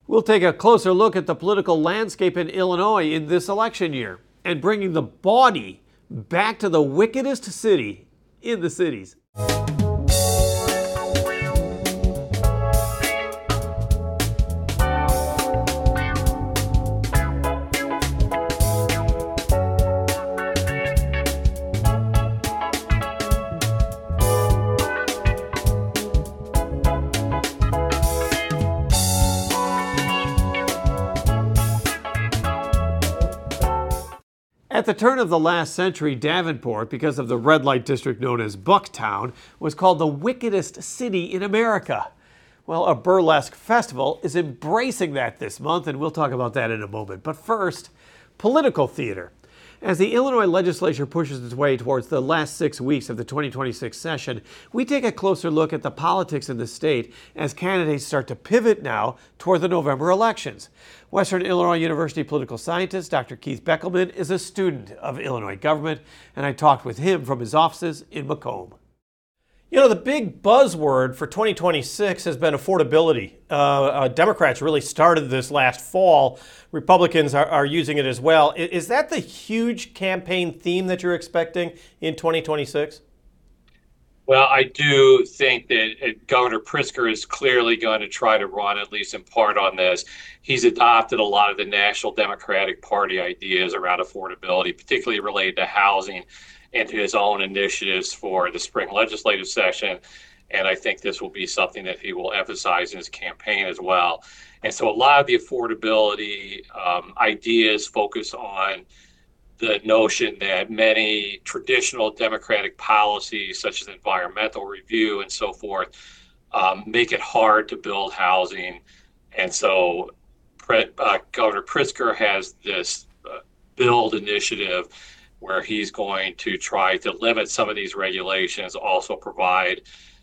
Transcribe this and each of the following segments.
We'll take a closer look at the political landscape in Illinois in this election year and bringing the body back to the wickedest city in the cities. At the turn of the last century, Davenport, because of the red light district known as Bucktown, was called the wickedest city in America. Well, a burlesque festival is embracing that this month, and we'll talk about that in a moment. But first, political theater. As the Illinois legislature pushes its way towards the last 6 weeks of the 2026 session, we take a closer look at the politics in the state as candidates start to pivot now toward the November elections. Western Illinois University political scientist Dr. Keith Beckelman is a student of Illinois government, and I talked with him from his offices in Macomb. You know, the big buzzword for 2026 has been affordability. Democrats really started this last fall. Republicans are using it as well. Is that the huge campaign theme that you're expecting in 2026? Well, I do think that Governor Pritzker is clearly going to try to run, at least in part, on this. He's adopted a lot of the National Democratic Party ideas around affordability, particularly related to housing, into his own initiatives for the spring legislative session. And I think this will be something that he will emphasize in his campaign as well. And so a lot of the affordability ideas focus on the notion that many traditional Democratic policies, such as environmental review and so forth, make it hard to build housing. And so Governor Pritzker has this build initiative where he's going to try to limit some of these regulations, also provide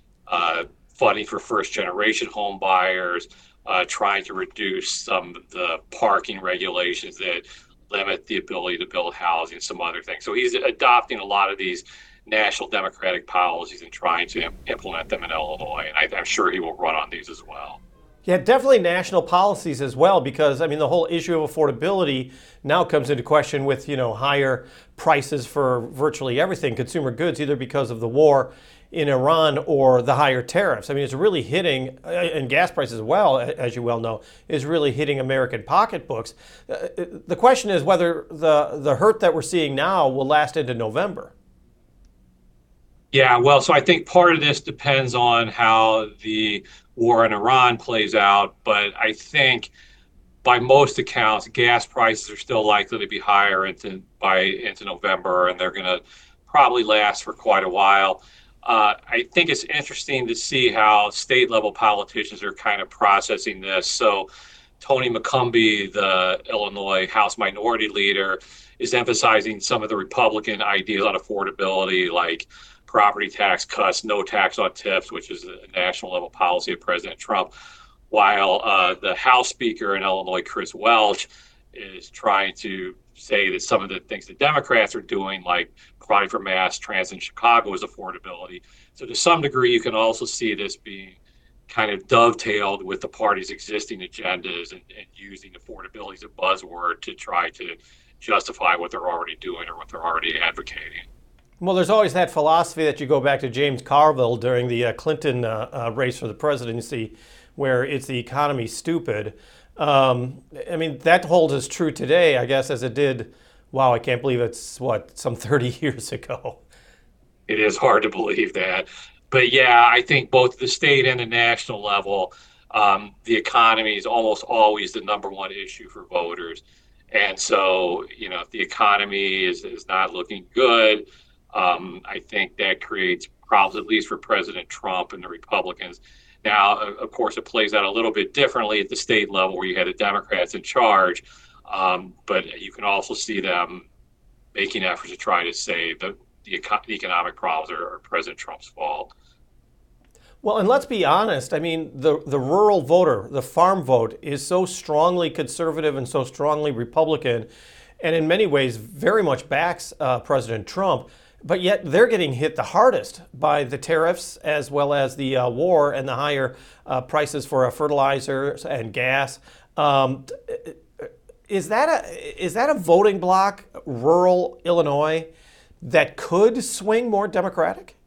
funding for first-generation home buyers, trying to reduce some of the parking regulations that limit the ability to build housing, some other things. So he's adopting a lot of these national Democratic policies and trying to implement them in Illinois, and I'm sure he will run on these as well. Yeah, definitely national policies as well, because I mean the whole issue of affordability now comes into question with, higher prices for virtually everything, consumer goods, either because of the war in Iran or the higher tariffs. I mean, it's really hitting, and gas prices as well, as you well know, is really hitting American pocketbooks. The question is whether the hurt that we're seeing now will last into November. Yeah, well, so I think part of this depends on how the war in Iran plays out, but I think by most accounts, gas prices are still likely to be higher into November, and they're going to probably last for quite a while. I think it's interesting to see how state-level politicians are kind of processing this. So Tony McCombie, the Illinois House Minority Leader, is emphasizing some of the Republican ideas on affordability, like property tax cuts, no tax on tips, which is a national level policy of President Trump, while the House Speaker in Illinois, Chris Welch, is trying to say that some of the things the Democrats are doing, like providing for mass transit in Chicago, is affordability. So to some degree, you can also see this being kind of dovetailed with the party's existing agendas and using affordability as a buzzword to try to justify what they're already doing or what they're already advocating. Well, there's always that philosophy that you go back to James Carville during the Clinton race for the presidency, where it's the economy stupid. I mean, that holds as true today, I guess, as it did, wow, I can't believe it's, some 30 years ago. It is hard to believe that. But yeah, I think both at the state and the national level, the economy is almost always the number one issue for voters. And so, if the economy is not looking good, I think that creates problems, at least for President Trump and the Republicans. Now, of course, it plays out a little bit differently at the state level where you had the Democrats in charge, but you can also see them making efforts to try to say that the economic problems are President Trump's fault. Well, and let's be honest, I mean, the rural voter, the farm vote, is so strongly conservative and so strongly Republican, and in many ways very much backs President Trump. But yet they're getting hit the hardest by the tariffs as well as the war and the higher prices for fertilizers and gas. Um, is that a voting bloc, rural Illinois, that could swing more Democratic?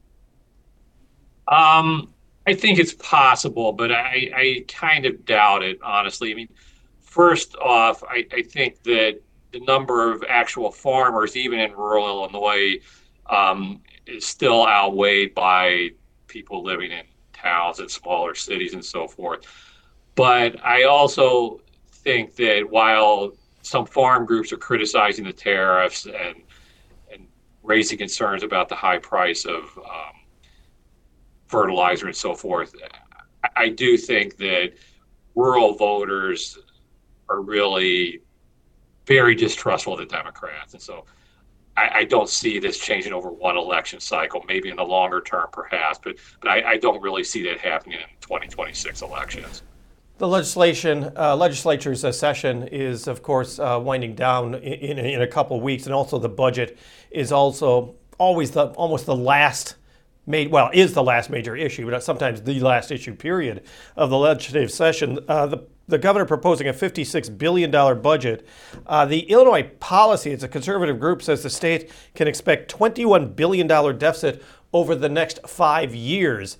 I think it's possible, but I kind of doubt it, honestly. I mean, first off, I think that the number of actual farmers, even in rural Illinois, is still outweighed by people living in towns and smaller cities and so forth. But I also think that while some farm groups are criticizing the tariffs and raising concerns about the high price of fertilizer and so forth, I do think that rural voters are really very distrustful of the Democrats. And so I don't see this changing over one election cycle, maybe in the longer term, perhaps, but I don't really see that happening in 2026 elections. The legislature's session is, of course, winding down in a couple of weeks, and also the budget is also always almost the last is the last major issue, but sometimes the last issue period of the legislative session. The governor proposing a $56 billion budget. The Illinois Policy, it's a conservative group, says the state can expect $21 billion deficit over the next 5 years.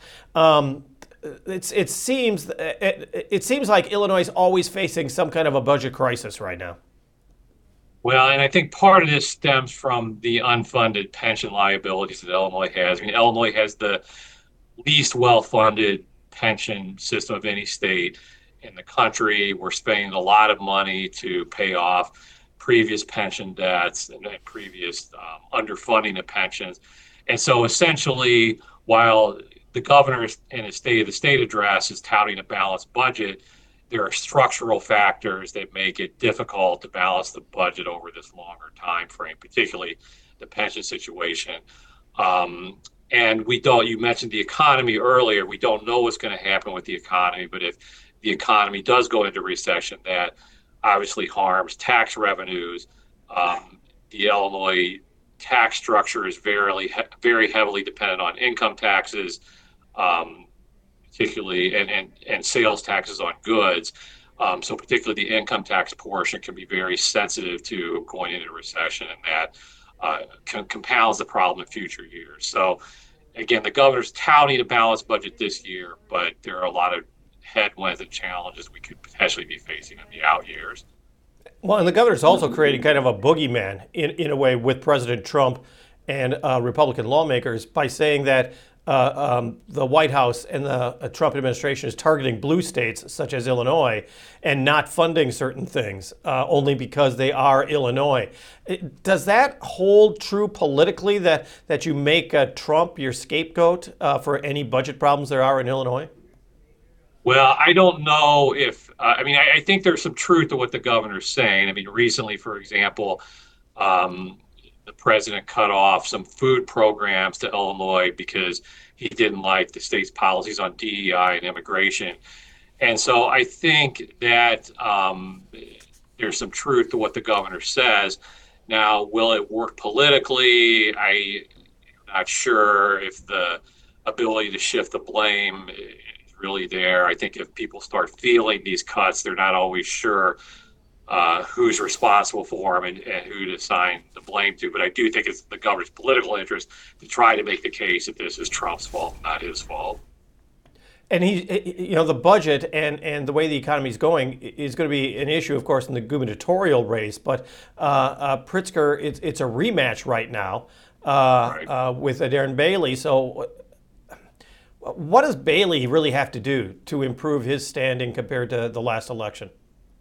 It seems like Illinois is always facing some kind of a budget crisis right now. Well, and I think part of this stems from the unfunded pension liabilities that Illinois has. I mean, Illinois has the least well-funded pension system of any state in the country. We're spending a lot of money to pay off previous pension debts and previous underfunding of pensions. And so essentially, while the governor in his State of the State address is touting a balanced budget, there are structural factors that make it difficult to balance the budget over this longer time frame, particularly the pension situation. And we don't, you mentioned the economy earlier. We don't know what's going to happen with the economy, but if the economy does go into recession, that obviously harms tax revenues. The Illinois tax structure is very heavily dependent on income taxes, particularly and sales taxes on goods. So particularly the income tax portion can be very sensitive to going into recession, and that compounds the problem in future years. So again, the governor's touting a balanced budget this year, but there are a lot of headwinds and challenges we could potentially be facing in the out years. Well, and the governor's also creating kind of a boogeyman in a way with President Trump and Republican lawmakers by saying that the White House and the Trump administration is targeting blue states such as Illinois and not funding certain things only because they are Illinois. Does that hold true politically, that you make Trump your scapegoat for any budget problems there are in Illinois? Well, I don't know if, I think there's some truth to what the governor's saying. I mean, recently, for example, the president cut off some food programs to Illinois because he didn't like the state's policies on DEI and immigration. And so I think that there's some truth to what the governor says. Now, will it work politically? I'm not sure if the ability to shift the blame really there. I think if people start feeling these cuts, they're not always sure who's responsible for them and who to assign the blame to. But I do think it's the governor's political interest to try to make the case that this is Trump's fault, not his fault. And the budget and the way the economy is going is going to be an issue, of course, in the gubernatorial race. But Pritzker, it's a rematch right now Right. with Darren Bailey. So what does Bailey really have to do to improve his standing compared to the last election?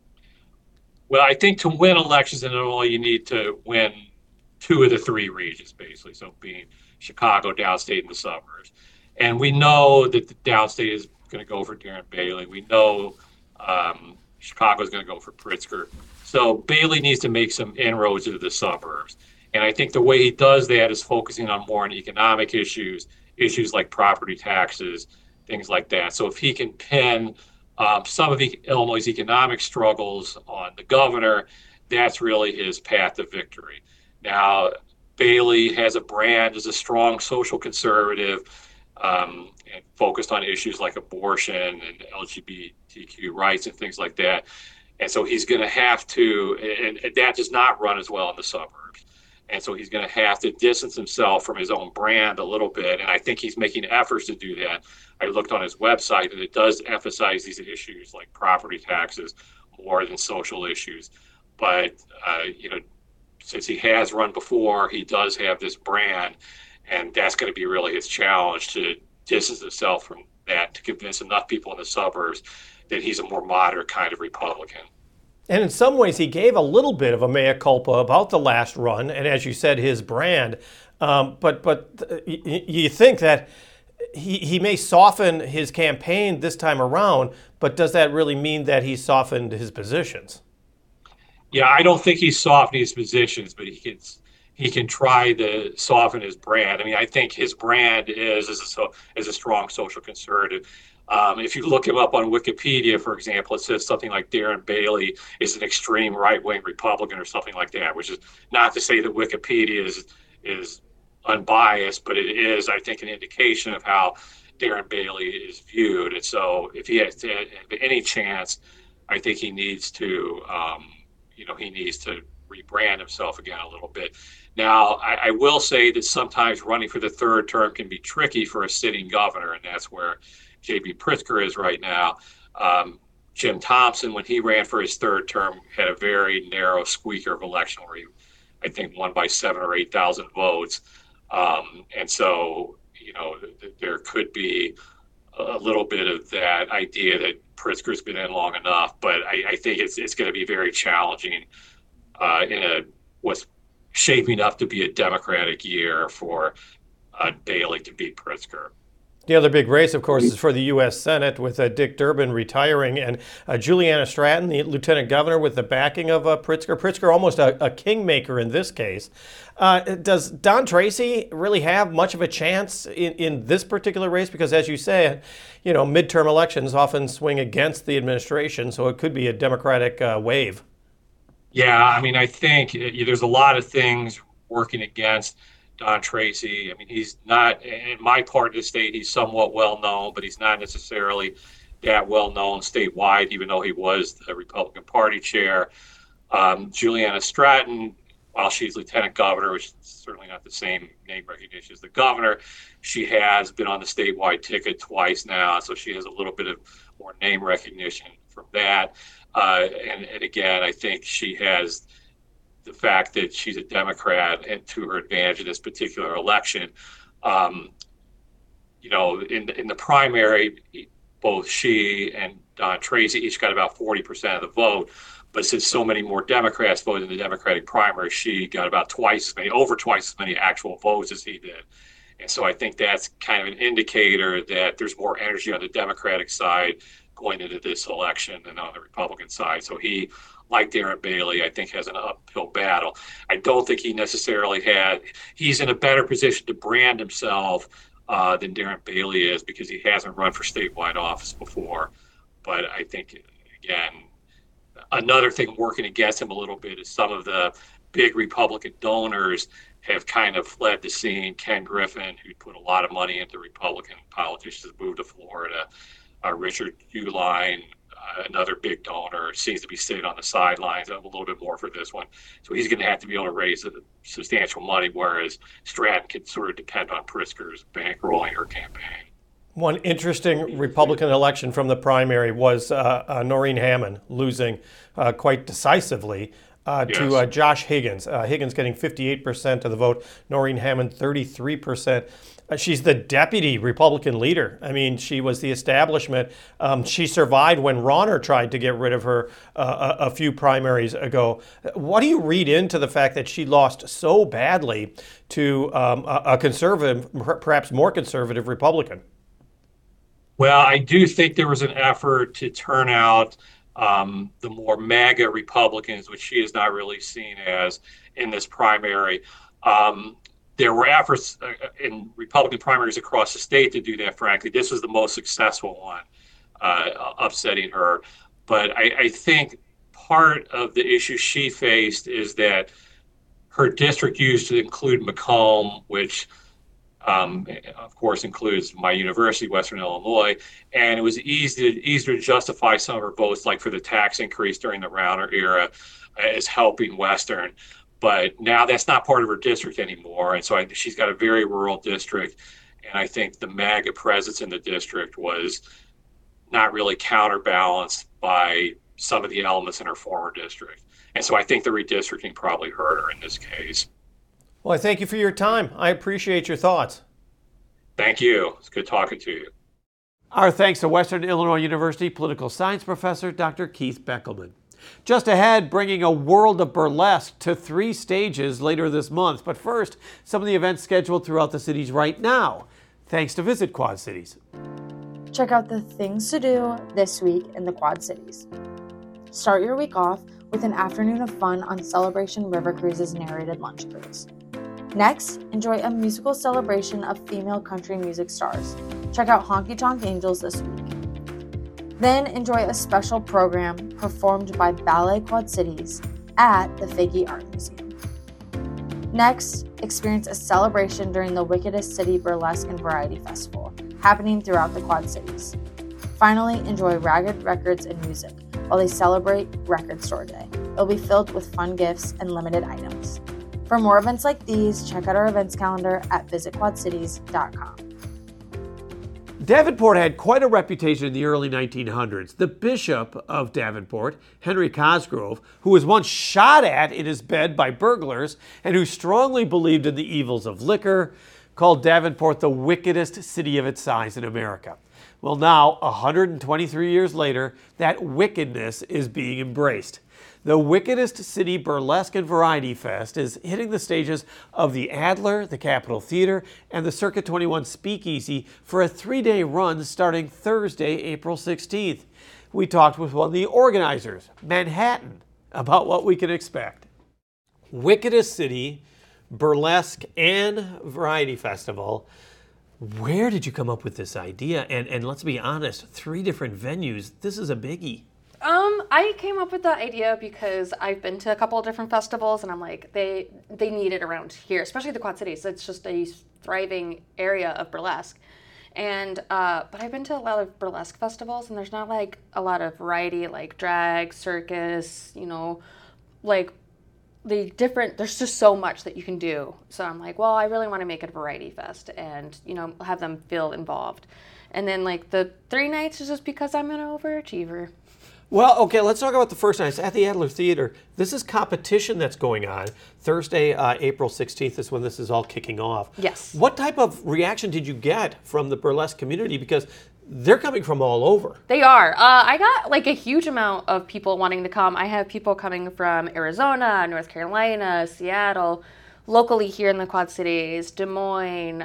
Well, I think to win elections in Illinois, you need to win two of the three regions, basically. So being Chicago, downstate, and the suburbs. And we know that the downstate is going to go for Darren Bailey. We know Chicago is going to go for Pritzker. So Bailey needs to make some inroads into the suburbs. And I think the way he does that is focusing on more on economic issues like property taxes, things like that. So if he can pin some of the Illinois' economic struggles on the governor, that's really his path to victory. Now, Bailey has a brand as a strong social conservative and focused on issues like abortion and LGBTQ rights and things like that. And so he's going to have to, and that does not run as well in the suburbs. And so he's going to have to distance himself from his own brand a little bit. And I think he's making efforts to do that. I looked on his website, and it does emphasize these issues like property taxes more than social issues. But, since he has run before, he does have this brand. And that's going to be really his challenge, to distance himself from that, to convince enough people in the suburbs that he's a more moderate kind of Republican. And in some ways, he gave a little bit of a mea culpa about the last run, and as you said, his brand. But you think that he may soften his campaign this time around, but does that really mean that he softened his positions? Yeah, I don't think he's softening his positions, but he can try to soften his brand. I mean, I think his brand is as a strong social conservative. If you look him up on Wikipedia, for example, it says something like Darren Bailey is an extreme right-wing Republican or something like that, which is not to say that Wikipedia is unbiased, but it is, I think, an indication of how Darren Bailey is viewed. And so if he has any chance, I think he needs to, rebrand himself again a little bit. Now, I will say that sometimes running for the third term can be tricky for a sitting governor, and that's where J.B. Pritzker is right now. Jim Thompson, when he ran for his third term, had a very narrow squeaker of election where he, I think, won by 7,000 or 8,000 votes. And so, there could be a little bit of that idea that Pritzker's been in long enough, but I think it's going to be very challenging what's shaping up to be a Democratic year for Bailey to beat Pritzker. The other big race, of course, is for the U.S. Senate, with Dick Durbin retiring, and Juliana Stratton, the lieutenant governor, with the backing of Pritzker. Pritzker almost a kingmaker in this case. Does Don Tracy really have much of a chance in this particular race? Because, as you say, midterm elections often swing against the administration, so it could be a Democratic wave. Yeah, I mean, I think there's a lot of things working against Don Tracy. I mean, he's not, in my part of the state, he's somewhat well known, but he's not necessarily that well known statewide, even though he was the Republican Party chair. Juliana Stratton, while she's lieutenant governor, which is certainly not the same name recognition as the governor, she has been on the statewide ticket twice now, so she has a little bit of more name recognition from that. And again, I think she has the fact that she's a Democrat and to her advantage in this particular election. In the primary, both she and Don Tracy each got about 40% of the vote. But since so many more Democrats voted in the Democratic primary, she got about over twice as many actual votes as he did. And so I think that's kind of an indicator that there's more energy on the Democratic side going into this election than on the Republican side. So he, like Darren Bailey, I think has an uphill battle. I don't think he necessarily he's in a better position to brand himself than Darren Bailey is, because he hasn't run for statewide office before. But I think, again, another thing working against him a little bit is some of the big Republican donors have kind of fled the scene. Ken Griffin, who put a lot of money into Republican politicians, moved to Florida. Richard Uihlein, another big donor, seems to be sitting on the sidelines a little bit more for this one. So he's going to have to be able to raise substantial money, whereas Stratton can sort of depend on Pritzker's bankrolling her campaign. One interesting Republican election from the primary was Noreen Hammond losing quite decisively to Josh Higgins. Higgins getting 58% of the vote, Noreen Hammond 33%. She's the deputy Republican leader. I mean, she was the establishment. She survived when Rauner tried to get rid of her a few primaries ago. What do you read into the fact that she lost so badly to a conservative, perhaps more conservative Republican? Well, I do think there was an effort to turn out the more MAGA Republicans, which she is not really seen as in this primary. There were efforts in Republican primaries across the state to do that, frankly. This was the most successful one, upsetting her. But I think part of the issue she faced is that her district used to include Macomb, which of course, includes my university, Western Illinois, and it was easier to justify some of her votes, like for the tax increase during the Rauner era, as helping Western. But now that's not part of her district anymore, and so she's got a very rural district, and I think the MAGA presence in the district was not really counterbalanced by some of the elements in her former district. And so I think the redistricting probably hurt her in this case. Well, I thank you for your time. I appreciate your thoughts. Thank you. It's good talking to you. Our thanks to Western Illinois University political science professor Dr. Keith Beckelman. Just ahead, bringing a world of burlesque to 3 stages later this month. But first, some of the events scheduled throughout the cities right now, thanks to Visit Quad Cities. Check out the things to do this week in the Quad Cities. Start your week off with an afternoon of fun on Celebration River Cruise's narrated lunch cruise. Next, enjoy a musical celebration of female country music stars. Check out Honky Tonk Angels this week. Then enjoy a special program performed by Ballet Quad Cities at the Faggy Art Museum. Next, experience a celebration during the Wickedest City Burlesque and Variety Festival, happening throughout the Quad Cities. Finally, enjoy Ragged Records and music while they celebrate Record Store Day. It'll be filled with fun gifts and limited items. For more events like these, check out our events calendar at visitquadcities.com. Davenport had quite a reputation in the early 1900s. The Bishop of Davenport, Henry Cosgrove, who was once shot at in his bed by burglars and who strongly believed in the evils of liquor, called Davenport the wickedest city of its size in America. Well, now, 123 years later, that wickedness is being embraced. The Wickedest City Burlesque and Variety Fest is hitting the stages of the Adler, the Capitol Theater, and the Circuit 21 Speakeasy for a 3-day run starting Thursday, April 16th. We talked with one of the organizers, Manhattan, about what we can expect. Wickedest City Burlesque and Variety Festival. Where did you come up with this idea? And let's be honest, 3 different venues. This is a biggie. I came up with the idea because I've been to a couple of different festivals, and I'm like, they need it around here, especially the Quad Cities. It's just a thriving area of burlesque. And but I've been to a lot of burlesque festivals, and there's not like a lot of variety, like drag, circus, like there's just so much that you can do. So I'm like, well, I really want to make it a variety fest and, have them feel involved. And then like the 3 nights is just because I'm an overachiever. Well, okay, let's talk about the first night. It's at the Adler Theater. This is competition that's going on. Thursday, April 16th is when this is all kicking off. Yes. What type of reaction did you get from the burlesque community? Because they're coming from all over. They are. I got like a huge amount of people wanting to come. I have people coming from Arizona, North Carolina, Seattle, locally here in the Quad Cities, Des Moines.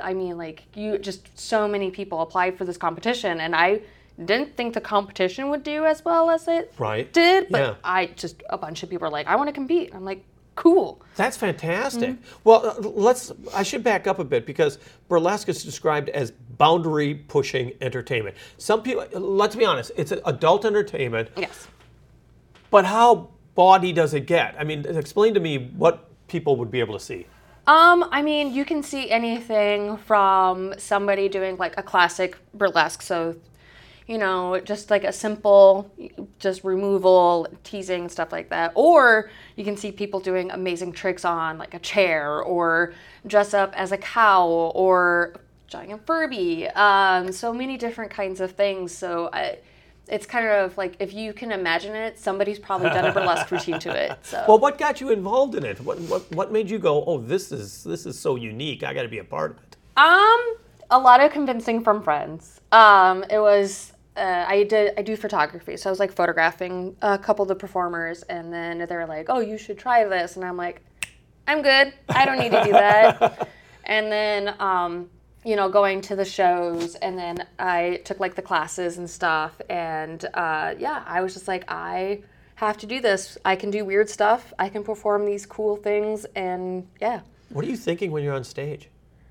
Just so many people applied for this competition, and I didn't think the competition would do as well as it did, but yeah. A bunch of people are like, I want to compete. I'm like, cool. That's fantastic. Mm-hmm. Well, I should back up a bit because burlesque is described as boundary-pushing entertainment. Some people, let's be honest, it's adult entertainment. Yes. But how bawdy does it get? I mean, explain to me what people would be able to see. You can see anything from somebody doing like a classic burlesque, so just like a simple, just removal, teasing, stuff like that. Or you can see people doing amazing tricks on like a chair or dress up as a cow or giant Furby. So many different kinds of things. So it's kind of like, if you can imagine it, somebody's probably done a burlesque routine to it. So. Well, what got you involved in it? What made you go, oh, this is so unique, I got to be a part of it? A lot of convincing from friends. It was. I do photography, so I was like photographing a couple of the performers, and then they were like, oh, you should try this, and I'm like, I'm good, I don't need to do that. And then going to the shows, and then I took like the classes and stuff, and I was just like, I have to do this. I can do weird stuff, I can perform these cool things, and yeah. What are you thinking when you're on stage?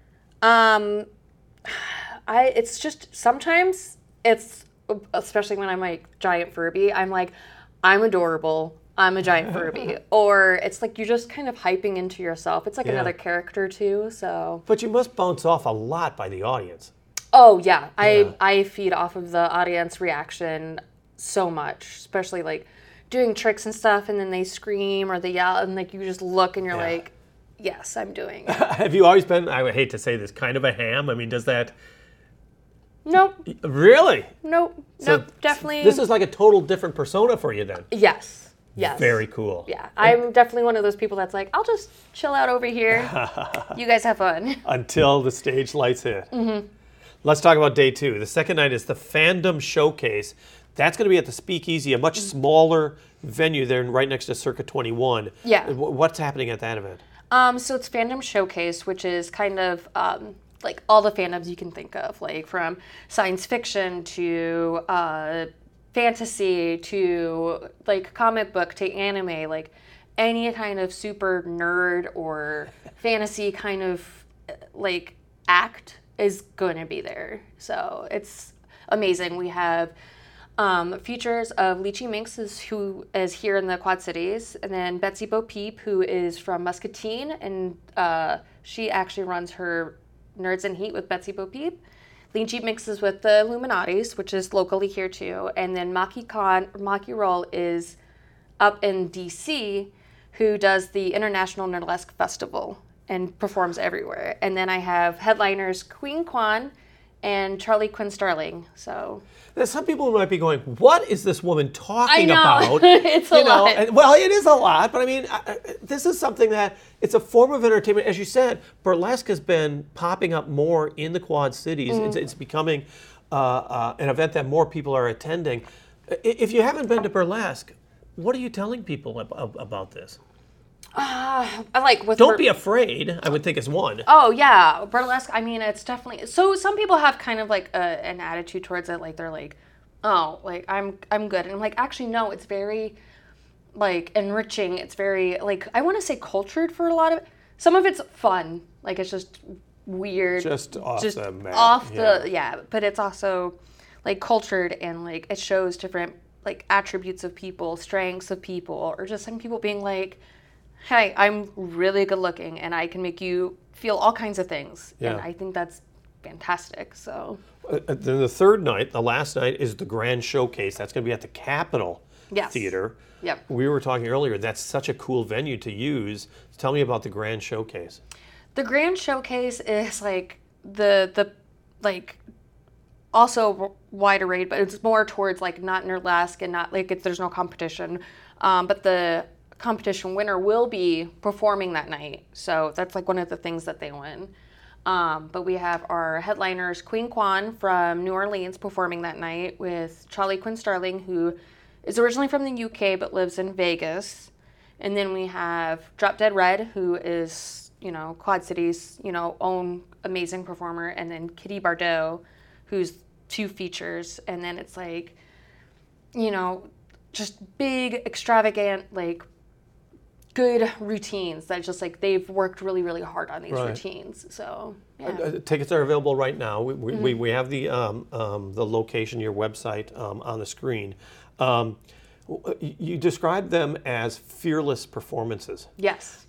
It's just, sometimes it's, especially when I'm like giant Furby, I'm like, I'm adorable. I'm a giant Furby. Or it's like you're just kind of hyping into yourself. It's like Yeah. another character too, so. But you must bounce off a lot by the audience. Oh yeah, I feed off of the audience reaction so much, especially like doing tricks and stuff, and then they scream or they yell, and like you just look and you're Yeah. like, yes, I'm doing it. Have you always been, I would hate to say this, kind of a ham? I mean, does that Nope, really? nope, So nope, definitely. This is like a total different persona for you then. Yes, yes. Very cool. Yeah, I'm definitely one of those people that's like, I'll just chill out over here. You guys have fun. Until the stage lights hit. Let's talk about day 2. The second night is the Fandom Showcase. That's going to be at the Speakeasy, a much smaller venue there right next to Circa 21. Yeah. What's happening at that event? So it's Fandom Showcase, which is kind of like all the fandoms you can think of, like from science fiction to fantasy to like comic book to anime, like any kind of super nerd or fantasy kind of like act is going to be there. So it's amazing. We have features of Lychee Minx, who is here in the Quad Cities, and then Betsy Bo Peep, who is from Muscatine, and she actually runs her Nerds in Heat with Betsy Bo Peep. Lychee Minx is with the Illuminatis, which is locally here too, and then Maki Roll is up in DC, who does the International Nerdlesque Festival and performs everywhere. And then I have headliners Queen Kwan and Charlie Quinn Starling. So Now, some people might be going, what is this woman talking I know. about? It's a lot. And, well, it is a lot, but I mean, this is something that, it's a form of entertainment. As you said, burlesque has been popping up more in the Quad Cities. It's becoming an event that more people are attending. If you haven't been to burlesque, what are you telling people about this? I like with Don't be afraid, I would think is one. Oh yeah, burlesque. I mean, it's definitely. So some people have kind of like an attitude towards it, like they're like, oh, like I'm good, and I'm like, actually no, it's very like enriching. It's very like I want to say cultured for a lot of it. Some of it's fun, like it's just weird, Just off the map, off yeah. the yeah. But it's also like cultured and like it shows different like attributes of people, strengths of people, or just some people being like, hey, I'm really good looking and I can make you feel all kinds of things. Yeah. And I think that's fantastic. So Then the third night, the last night, is the Grand Showcase. That's going to be at the Capitol Yes. Theater. Yep. We were talking earlier, that's such a cool venue to use. Tell me about the Grand Showcase. the Grand Showcase is like the like also wide array, but it's more towards like not Nerdlesque and not like there's no competition. But the competition winner will be performing that night. So that's like one of the things that they win. But we have our headliners, Queen Kwan from New Orleans, performing that night with Charlie Quinn Starling, who is originally from the UK but lives in Vegas. And then we have Drop Dead Red, who is, you know, Quad Cities, you know, own amazing performer. And then Kitty Bardot, who's 2 features. And then it's like, you know, just big, extravagant, like, good routines that just like they've worked really, really hard on these Right. routines. So, yeah. Tickets are available right now. We have the location, your website on the screen. You describe them as fearless performances. Yes.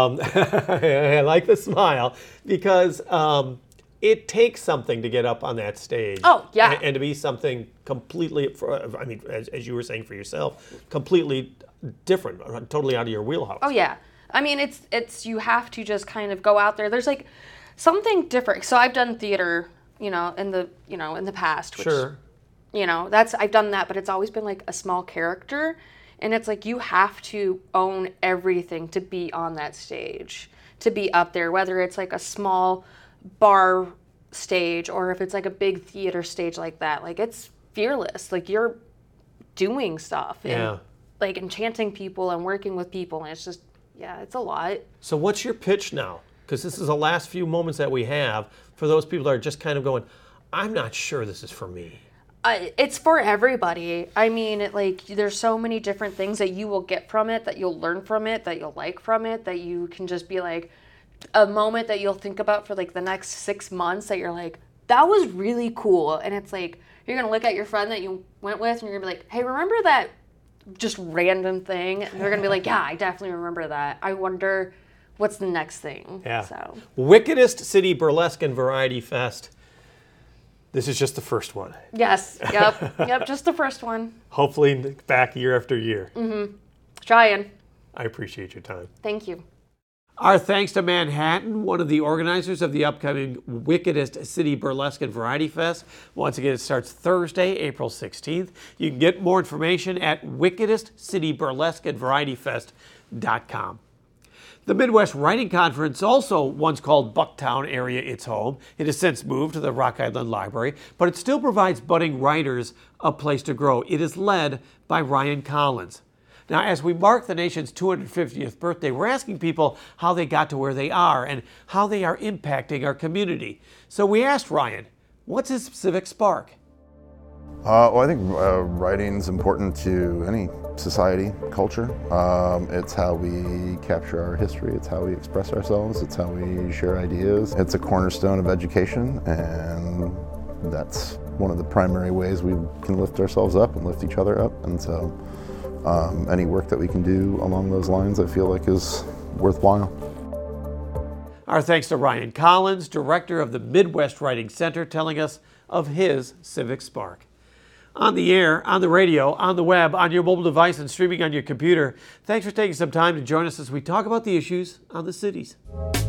I like the smile because it takes something to get up on that stage. Oh, yeah. And to be something completely, I mean, as you were saying for yourself, completely different, totally out of your wheelhouse. Oh yeah. I mean, it's you have to just kind of go out there. There's like something different. So I've done theater, in the past. Which, Sure. I've done that, but it's always been like a small character, and it's like you have to own everything to be on that stage, to be up there, whether it's like a small bar stage or if it's like a big theater stage like that. Like it's fearless. Like you're doing stuff. Yeah. And, like enchanting people and working with people, and it's just it's a lot. So what's your pitch now? Because this is the last few moments that we have for those people that are just kind of going, I'm not sure this is for me. It's for everybody. I mean, there's so many different things that you will get from it, that you'll learn from it, that you'll like from it, that you can just be like a moment that you'll think about for like the next 6 months that you're like, that was really cool. And it's like you're gonna look at your friend that you went with and you're gonna be like, hey, remember that just random thing. And they're going to be like, yeah, I definitely remember that. I wonder what's the next thing. Yeah. So. Wickedest City Burlesque and Variety Fest. This is just the first one. Yes. Yep. Just the first one. Hopefully back year after year. Trying. I appreciate your time. Thank you. Our thanks to Manhattan, one of the organizers of the upcoming Wickedest City Burlesque and Variety Fest. Once again, it starts Thursday, April 16th. You can get more information at wickedestcityburlesqueandvarietyfest.com. The Midwest Writing Conference, also once called Bucktown area its home. It has since moved to the Rock Island Library, but it still provides budding writers a place to grow. It is led by Ryan Collins. Now, as we mark the nation's 250th birthday, we're asking people how they got to where they are and how they are impacting our community. So we asked Ryan, what's his civic spark? Well, I think writing is important to any society, culture. It's how we capture our history, it's how we express ourselves, it's how we share ideas. It's a cornerstone of education, and that's one of the primary ways we can lift ourselves up and lift each other up. And so any work that we can do along those lines, I feel like is worthwhile. Our thanks to Ryan Collins, director of the Midwest Writing Center, telling us of his civic spark. On the air, on the radio, on the web, on your mobile device, and streaming on your computer. Thanks for taking some time to join us as we talk about the issues on the cities.